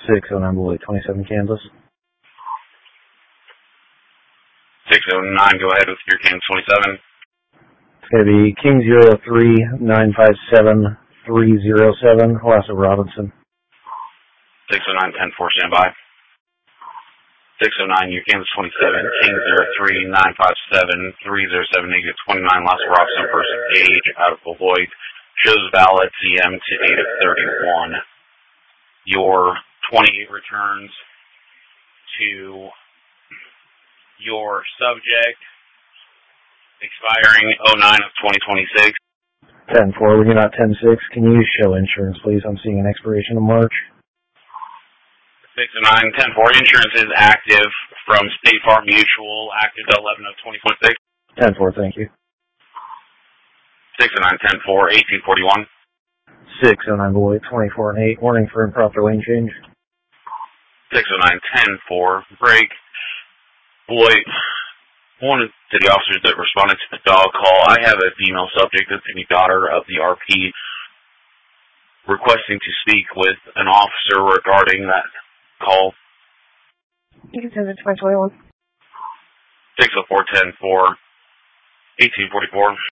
609 Beloit 27 Kansas. 609, go ahead with your Kansas 27. It's going to be King 03-957-307, Lasso Robinson. 609, 10-4, stand by. 609, your Kansas 27, King 03-957-307, negative 29, Lasso Robinson, first age, out of Beloit. Shows valid CM to date of 31. Your 28 returns to your subject, expiring 09 of 2026. 10-4, we do not 10-6. Can you show insurance, please? I'm seeing an expiration in March. 609, 10-4, insurance is active from State Farm Mutual, active 11 of 2026. 10-4, thank you. 609, 10-4, 1841. 609 Beloit 24-8, warning for improper lane change. 609, 10-4, break. Beloit, one of the officers that responded to the dog call, I have a female subject that's the daughter of the RP requesting to speak with an officer regarding that call. You can send it to my 21. 604-10-4, 1844.